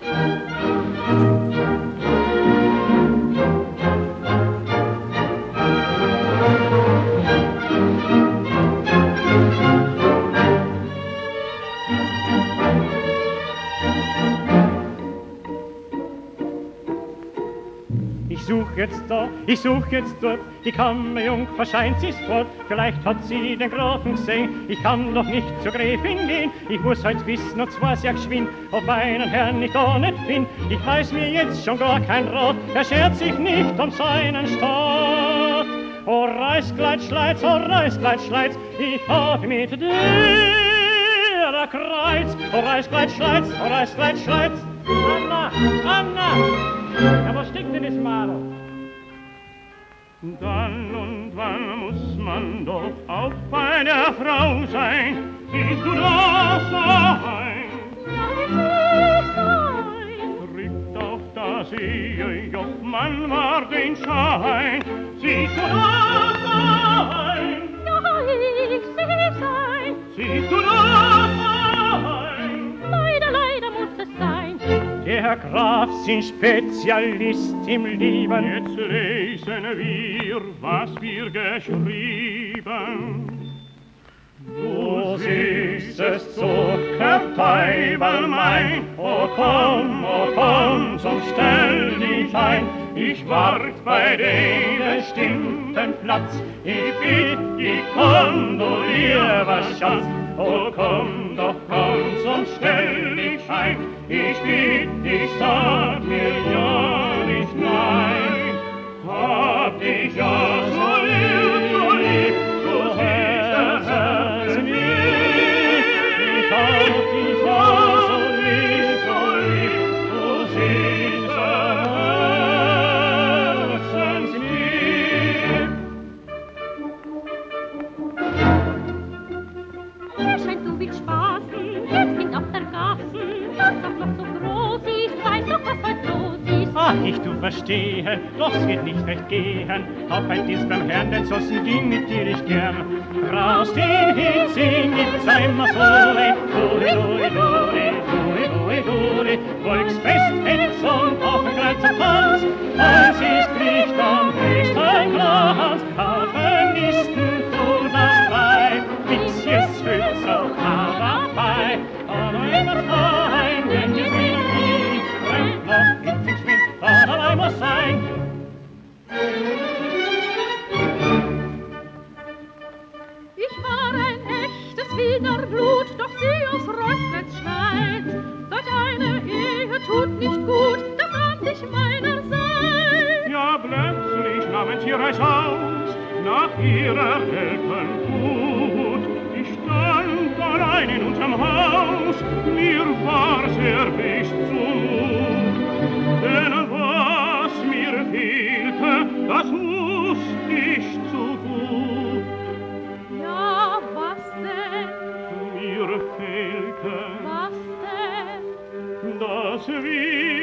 Ich such jetzt dort, die Kammerjungfer scheint sie's fort, vielleicht hat sie den Grafen gesehen, ich kann doch nicht zur Gräfin gehen, ich muss heut wissen, und zwar sehr geschwind, ob einen Herrn ich da nicht find, ich weiß mir jetzt schon gar kein Rat, er schert sich nicht um seinen Staat. O Reiskleid schleit's, ich hab mit dir der Kreuz, o Reiskleid schleit's, Anna, ja, wo steckt denn das Madel? Dann und wann muss man doch auch bei der Frau sein. Siehst du das ein? Rückt auf das Ehejoch, man war den Schein. Siehst du das ein? Ja, ich seh's ein. Siehst du das ein? Leider muss es sein. Der Herr Graf sind Spezialist im Lieben. Jetzt lesen wir, was wir geschrieben. Du süßes Zuckerteiberl mein, o komm, so stell dich ein. Ich wart bei dem bestimmten Platz, ich bitt dich, komm, du lieber Schatz. Oh, komm, so stell dich ein, ich bitt dich, sag mir ja nicht nein. Hab dich ja so lieb, du siehst das Herz lieb. Ich hab dich ja so lieb, du siehst das Herz lieb. Mir scheint, du willst spaßen, jetzt sind auf der Gassen, das doch noch so groß ist, weiß doch, was heute los ist. Ach, ich tu verstehe, doch es wird nicht recht gehen, auch bei dies beim Herrn, denn sonst ging mit dir ich gern. Raus den Hitz, gibt's einmal so ein Duri, Volksfest, Hetz und auf den ganzen Tanz, als ist Licht am höchst ein Glanz, auf den Listen tu dabei, bis jetzt hüt's auch dabei, aber immer fein, wenn wir sehen, wie brennt noch in den Schwind, allein muss sein. Ich war ein echtes Wiener Blut, doch sie aus Reustreit schreit. Solch eine Ehe tut nicht gut, da fand ich meinerseits. Ja, plötzlich nahmen sie Reis aus, nach ihrer Eltern Tod. Ich stand allein in unserem Haus, mir war sehr bis zumut. Denn was mir fehlte, das wusst ich zu gut. Ja, was denn? Mir fehlte Was denn? das Wie